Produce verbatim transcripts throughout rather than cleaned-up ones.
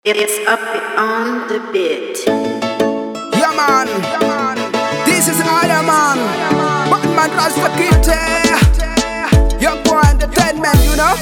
It's up on the beat. Yeah man, this is Iron Man, Batman Rasta Kid. Young boy entertainment, you know.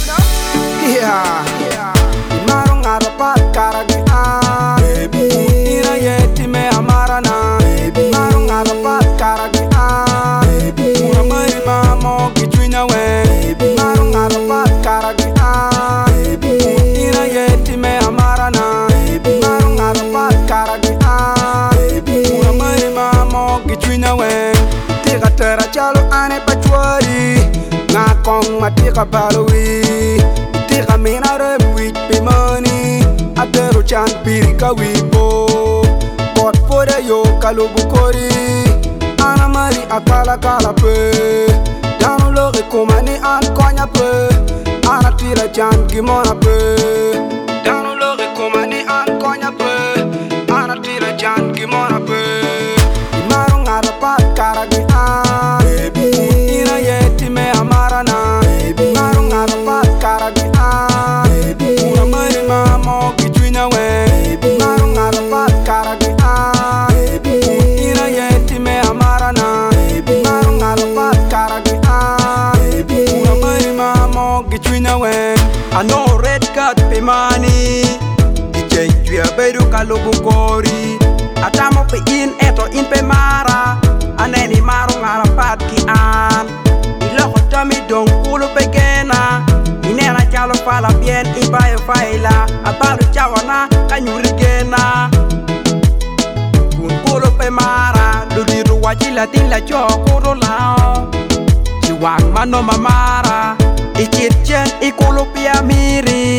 Yeah. Marong arapat karagian, ina yeti me amarana. Marong arapat karagian, mura mari mamo kichuina we. Marong arapat karagian, ina yeti me amarana. Marong arapat karagian, mura mari mamo kichuina we. Tika tera chalo ane pachwari, ngakong matika balui. Tika mina remwit pe money, atero chan pirika wipo. Pot pore yo kalubu kori, ana mari akala kala pe. Dano loge kumani an konya pe, ana tira chan gimona pe. Dano loge kumani an konya pe, ana tira chan gimona pe. Imaro ngara pat karagian, ina yeti me amarana. Imaro ngara pat karagian, mura mari mamo kichuina we. Imaro ngara pat karagian, ina yeti me amarana. Imaro ngara pat karagian, mura mari mamo kichuina we. I know red card pe money, ije juya bedu kalubu kori. Atamo pe in eto in pe mara, aneni maro ngara pat ki an. Iloko tami don kulu pe gena, inena chalo fala bien ibayo faila. Abaru chawana kanyuri gena, kun kulu pe mara, ludiru wajila tila chokuro lao. Chiwang mano mamara, ichit chen ikulu pia miri.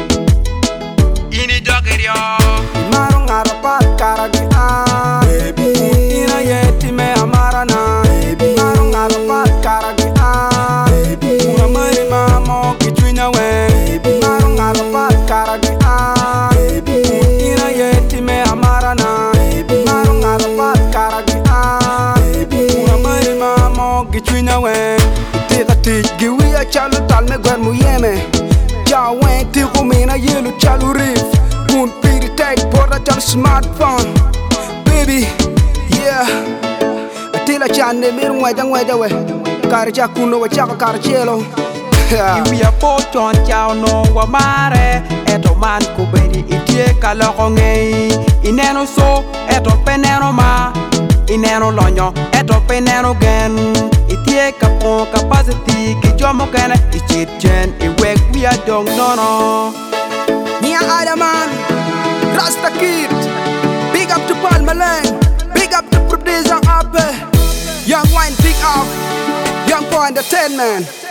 Ini dogerio, imaro ngara pat karagian, ina yeti me amarana. Imaro ngara pat karagian, mura mari mamo kichuina we. Imaro ngara pat karagian, ina yeti me amarana. Imaro ngara pat karagian, mura mari mamo kichuina we. Tika tij giwi a chalu tal me gwan mu yeme. Ja wen tiku mina yelu chalu rif. Kun piri tag porta chal smartphone. Baby, yeah. Atila chane mir ngwaja ngwaja we. Kari cha kuno wa chaka kari chelo. Iwi a pochon chao no wa mare, eto man kubedi itie kaloko ngei. Ineno so, eto peneno ma. Ineno lonyo, eto peneno gen. Itie kapon capacity, kijomo kene. Ichit jen, iwek we a dong nono. Nia Iron Man, Rasta Kid. Big up to Paul Malone, big up to producer Ape. Young wine, big up. Young boy entertainment.